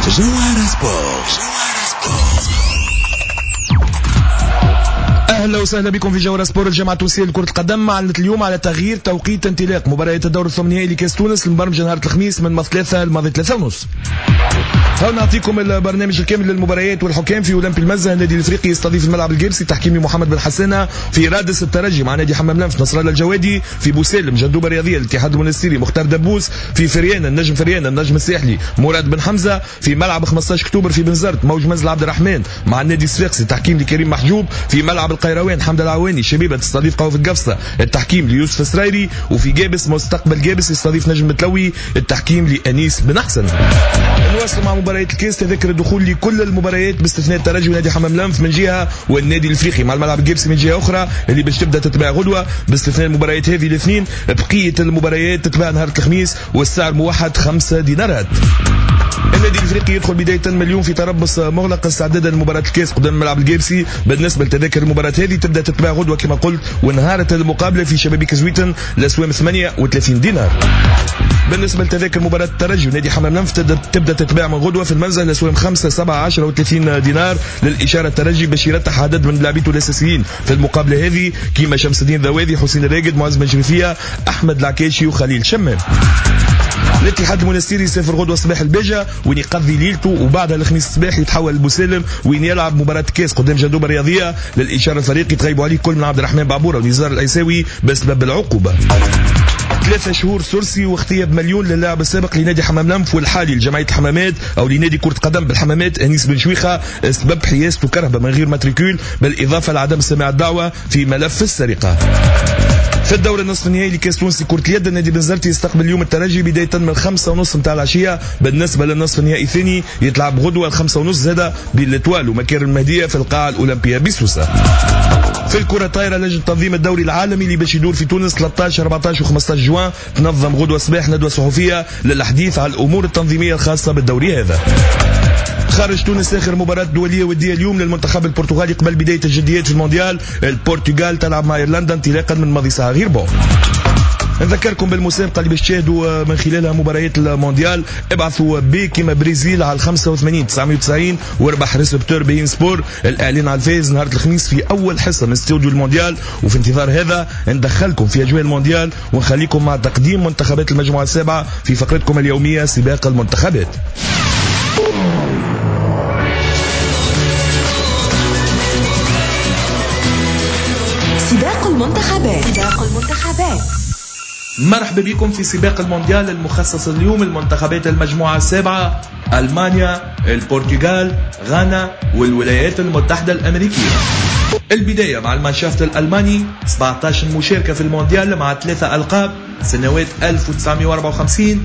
جوهرة سبورت. اهلا وسهلا بكم في جوهرة سبورت. الجامعة التونسية لكرة القدم اعلنت اليوم على تغيير توقيت انطلاق مباريات الدور الثمانية لكاس تونس المبرمجة نهار الخميس من 3 الماضي 3:30. هاو نعطيكم البرنامج الكامل للمباريات والحكام. في اولمبي المزه النادي الافريقي يستضيف الملعب الجيرسي تحكيمي محمد بن حسانه. في رادس الترجي مع نادي حمام لنف نصر الله الجوادي. في بوسالم جندوبه الرياضيه الاتحاد المنستيري مختار دبوس. في فريان النجم الساحلي مراد بن حمزه. في ملعب 15 اكتوبر في بنزرت موج مزل عبد الرحمن مع النادي الصفاقسي تحكيم لكريم محجوب. في ملعب القيروان حمد العواني شبيبه تستضيف قوف القفصه التحكيم ليوسف السرايري. وفي جابس مستقبل جابس يستضيف نجم متلوي التحكيم لانيس بن احسن. نواصل مع مباريات الكاس. تذكر الدخول لكل المباريات باستثناء الترجي ونادي حمام لنف من جهه والنادي الافريقي مع الملعب الجيرسي من جهه اخرى اللي باش تبدا تتباع غدوه باستثناء المباريات هذه الاثنين. بقيه المباريات تتباع نهار الخميس والسعر موحد 5 دينارات. النادي الافريقي يدخل بدايه من اليوم في تربص مغلق استعدادا لمباراه الكاس قدام الملعب الجيرسي. بالنسبه لتذاكر المباراه هذه تبدا تتباع غدوه كما قلت ونهارة المقابله في شبابيك زويتن الاسوام 38 دينار. بالنسبه لتذاكر مباراه الترجي ونادي حمام لنف تبدا تتباع من غدوه في المنزل الاسوام 5 7 10 و30 دينار. للاشاره الترجي باش يرتاح عدد من لاعبيته الاساسيين في المقابله هذه كيما شمس الدين ذواذي حسين الراقد معز بن شريفيه احمد العكاشي وخليل شمام. الاتحاد المنستيري يسافر غدوه صباح الباجه وين يقضي ليلته وبعدها الخميس الصباح يتحول لبوسالم وين يلعب مباراه كاس قدام جندوبه الرياضيه. للاشاره الفريق يتغيبوا عليه كل من عبد الرحمن بعبوره ونزار الايساوي بسبب العقوبه. 3 شهور سرسي واغتياب مليون للاعب السابق لنادي حمام لنف والحالي لجمعيه الحمامات او لنادي كره قدم بالحمامات انيس بن شويخه اسباب حيازته كرهبه من غير ماتريكول بالاضافه لعدم سماع الدعوه في ملف السرقه. في الدور النصف النهائي لكاس تونس لكرة اليد النادي بنزرتي يستقبل اليوم الترجي بداية من 5:30 متاع العشية. بالنسبة للنصف النهائي الثاني يتلعب غدوة 5:30 زادة بالإتوال ومكار المهدية في القاعة الأولمبية بسوسة. في الكرة الطايرة لجنة تنظيم الدوري العالمي اللي باش يدور في تونس 13 14 و15 جوان تنظم غدوة صباح ندوة صحفية للحديث على الأمور التنظيمية الخاصة بالدوري هذا. خارج تونس اخر مباراة دولية ودية اليوم للمنتخب البرتغالي قبل بداية الجديات في المونديال. البرتغال تلعب مع ايرلندا انطلاقا من ماضي ساعة غير بون. نذكركم بالمسابقة اللي باش تشاهدوا من خلالها مباريات المونديال. ابعثوا بي كيما بريزيل على 85 990 واربح ريسبتور بين سبور. الاعلان على الفائز نهار الخميس في اول حصة من استوديو المونديال. وفي انتظار هذا ندخلكم في اجواء المونديال ونخليكم مع تقديم منتخبات المجموعة السابعة في فقرتكم اليومية سباق المنتخبات. سباق المنتخبات. مرحبا بكم في سباق المونديال المخصص اليوم المنتخبات المجموعة السابعة ألمانيا، البرتغال، غانا والولايات المتحدة الأمريكية. البداية مع المانشافت الألماني 17 مشاركة في المونديال مع 3 ألقاب سنوات 1954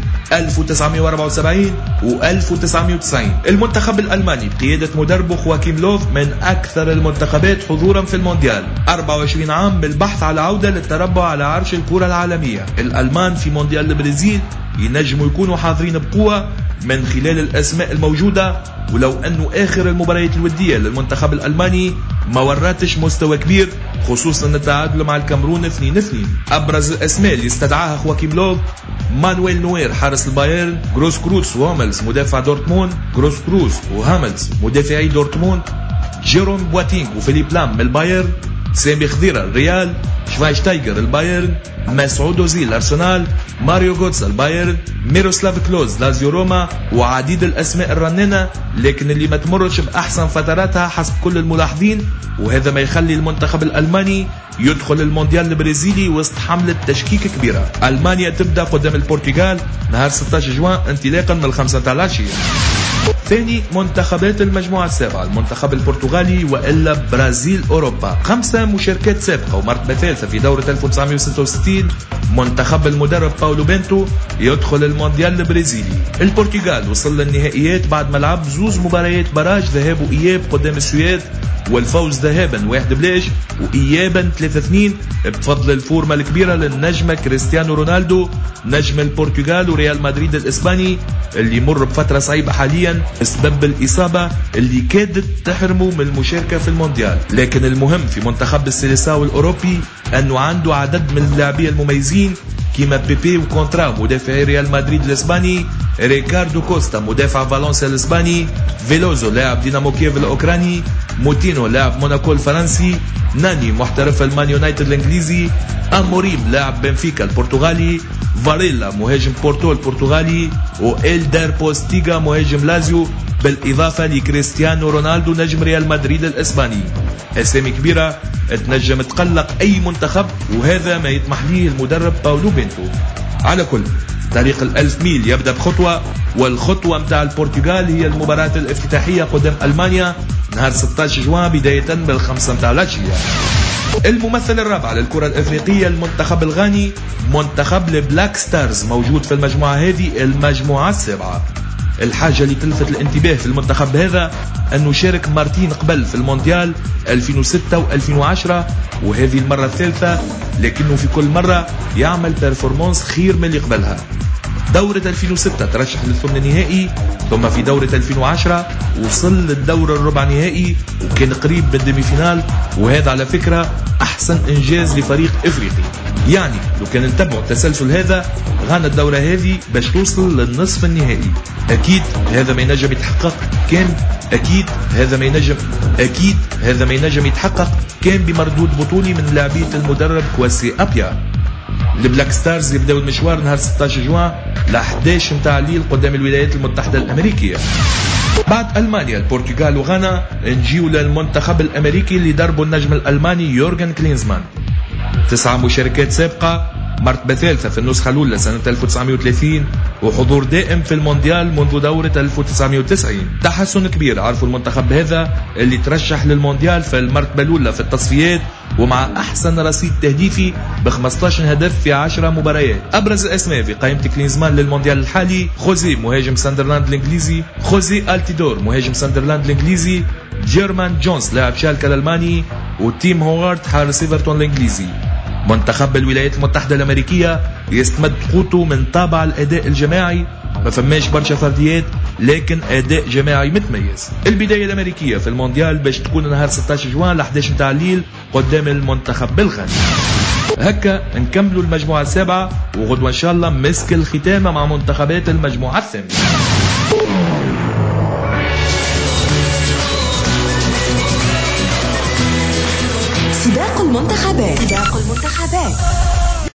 1974 و1990. المنتخب الألماني بقيادة مدربه خواكيم لوف من أكثر المنتخبات حضورا في المونديال. 24 عام بالبحث على عودة للتربع على عرش الكرة العالمية. الألمان في مونديال البرازيل ينجموا يكونوا حاضرين بقوة من خلال الأسماء الموجودة ولو أنه آخر المباريات الودية للمنتخب الألماني ما وراتش مستوى كبير خصوصا التعادل مع الكاميرون 2-2. أبرز الأسماء اللي استدعاها خواكيم لوف مانويل نوير حارس البايرن، غروس كروس وهاملز مدافع دورتموند، غروس كروس وهاملز مدافعي دورتموند، جيروم بواتينغ وفيليب لام من البايرن، سامي خضيرة الريال، شفايشتايجر البايرن، مسعود أوزيل الأرسنال، ماريو غوتس البايرن، ميروسلاف كلوز لازيو روما وعديد الأسماء الرنانة لكن اللي ما تمرش بأحسن فتراتها حسب كل الملاحظين. وهذا ما يخلي المنتخب الألماني يدخل المونديال البرازيلي وسط حملة تشكيك كبيرة. ألمانيا تبدأ قدام البرتغال نهار 16 جوان انطلاقا من 5 متاع العشية. ثاني منتخبات المجموعة السابعة المنتخب البرتغالي وإلا برازيل أوروبا. 5 مشاركات سابقة ومرتبة ثالثة في دورة 1966. منتخب المدرب باولو بنتو يدخل المونديال البرازيلي. البرتغال وصل للنهائيات بعد ما لعب 2 مباريات براج ذهاب وإياب قدام السويد والفوز ذهابا 1-0 وإيابا 3-2 بفضل الفورمة الكبيرة للنجم كريستيانو رونالدو نجم البرتغال وريال مدريد الإسباني اللي يمر بفترة صعيبة حاليا بسبب الإصابة اللي كادت تحرمه من المشاركة في المونديال. لكن المهم في منتخب السيليساو الأوروبي أنه عنده عدد من اللاعبين المميزين كيما بيبي وكونترا مدافع ريال مدريد الاسباني، ريكاردو كوستا مدافع فالنسيا الاسباني، فيلوزو لاعب دينامو كييف الاوكراني، موتينو لاعب موناكو الفرنسي، ناني محترف المان يونايتد الانجليزي، اموريم لاعب بنفيكا البرتغالي، فاريلا مهاجم بورتو البرتغالي، وإلدار بوستيغا مهاجم لازيو، بالإضافة لكريستيانو رونالدو نجم ريال مدريد الإسباني. أسامي كبيرة تنجم تقلق أي منتخب، وهذا ما يطمح ليه المدرب باولو بينتو. على كل طريق الألف ميل يبدأ بخطوة، والخطوة متاع البرتغال هي المباراة الافتتاحية قدام ألمانيا نهار 16 جوان بداية بالخمسة متاع العشية. الممثل الرابع للكرة الإفريقية المنتخب الغاني، منتخب البلاك ستارز، موجود في المجموعة هذه المجموعة السابعة. الحاجة اللي تلفت الانتباه في المنتخب هذا أنه شارك مرتين قبل في المونديال 2006 و2010، وهذه المرة الثالثة، لكنه في كل مرة يعمل بيرفورمانس خير من اللي قبلها. دورة 2006 ترشح للثمن النهائي، ثم في دورة 2010 وصل للدور الربع نهائي وكان قريب بالديمي فينال، وهذا على فكرة أحسن إنجاز لفريق إفريقي. يعني لو كان نتبعوا التسلسل هذا، غانا الدورة هذه باش توصل للنصف النهائي. أكيد هذا ما ينجم يتحقق كان هذا ما ينجم يتحقق كان بمردود بطولي من لاعبية المدرب كواسي أبيا. البلاك ستارز يبداو المشوار نهار 16 جوان ل 11 متاع الليل قدام الولايات المتحدة الأمريكية. بعد ألمانيا البرتغال وغانا نجيو للمنتخب الأمريكي اللي دربه النجم الألماني يورغن كلينزمان. 9 مشاركات سابقة، مرتبة ثالثة في النسخة الأولى سنة 1930، وحضور دائم في المونديال منذ دورة 1990. تحسن كبير عرفوا المنتخب هذا اللي ترشح للمونديال في المرتبة الأولى في التصفيات، ومع أحسن رصيد تهديفي ب15 هدف في 10 مباريات. أبرز الأسماء في قائمة كلينزمان للمونديال الحالي: خوزي مهاجم ساندرلاند الإنجليزي، خوزي ألتيدور مهاجم ساندرلاند الإنجليزي، جيرمان جونز لاعب شالكة الألماني، وتيم هوارد حارس إيفرتون الإنجليزي. منتخب الولايات المتحدة الأمريكية يستمد قوته من طابع الأداء الجماعي، ما فماش برشا فرديات لكن أداء جماعي متميز. البداية الأمريكية في المونديال باش تكون نهار 16 جوان ل 11 متاع الليل قدام المنتخب الغاني. هكا نكملوا المجموعة السابعة، وغدوة إن شاء الله مسك الختامة مع منتخبات المجموعة الثامنة. سباق المنتخبات.